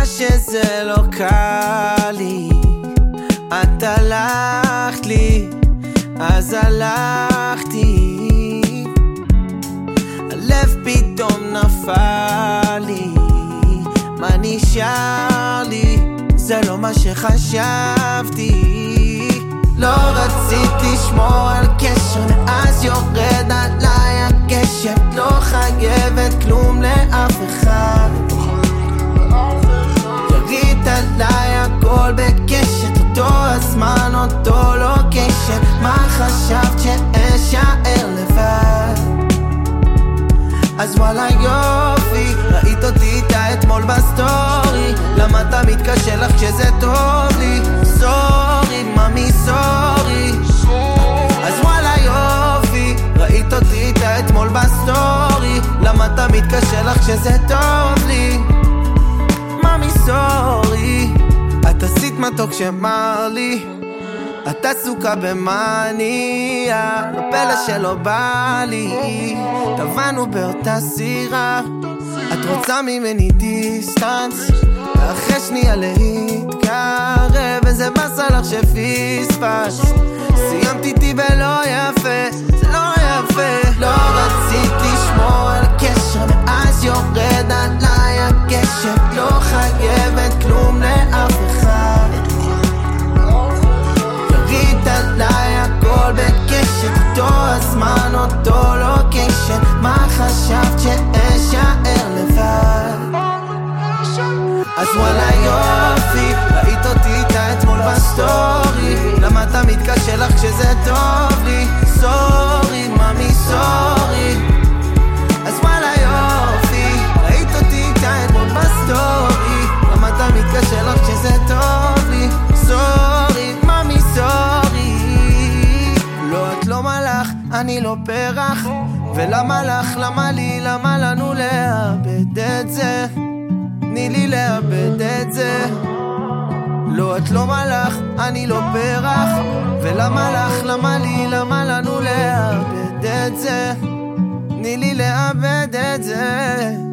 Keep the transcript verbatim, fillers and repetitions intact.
שזה לא קל לי, את הלכת לי, אז הלכתי, הלב פתאום נפל לי, מה נשאר לי? זה לא מה שחשבתי. לא רצית לשמור על קשר, אז יורד עליי הקשב. לא חייבת כלום לאף אחד, ירית עליי הכל בקשת, אותו הזמן, אותו לוקיישן. מה חשבת שאשאר לבד? אז וואלה יופי, ראית אותי איתה אתמול בסטורי. למה אתה מתקשה לך כשזה טוב לי? סורי ממי סורי. אז וואלה יופי, ראית אותי איתה אתמול בסטורי. למה אתה מתקשה לך כשזה טוב לי? ממי סורי. את עשית מתוק שמר לי, את עסוקה במאניה, לא פלא שלא בא לי, טבענו באותה סירה. את רוצה ממני דיסטנס, ואחרי שנייה להתקרב, וזה בסה לך שפספס. סיימת איתי בלא יפה, זה לא יפה. לא רצית לשמור על קשר, ואז יורד עליי הקשב. לא חייבת כלום לאף אחד, ירית עליי הכל בקשת, אותו הזמן, אותו לוקיישן. מה חשבת שאשאר לבד? אז וואלה יופי, ראית אותי איתה אתמול בסטורי. למה אתה מתקשה לך כשזה טוב לי? סורי ממי סורי. אז וואלה יופי, ראית אותי איתה אתמול בסטורי. למה אתה מתקשה לך כשזה טוב לי? סורי ממי סורי. לא, את לא מלאך, אני לא פרח. ולמה לך, למה לי, למה לנו לאבד את זה? תני לי לאבד את זה. לא, את לא מלאך, אני לא פרח. ולמה לך, למה לי, למה לנו לאבד את זה? תני לי לאבד את זה.